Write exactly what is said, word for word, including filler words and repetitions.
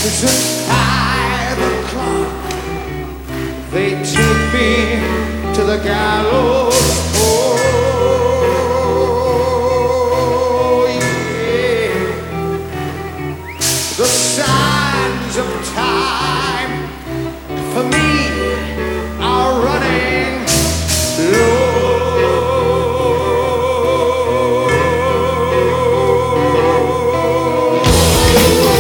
It's at five o'clock. They take me to the gallows. Oh, yeah. The sound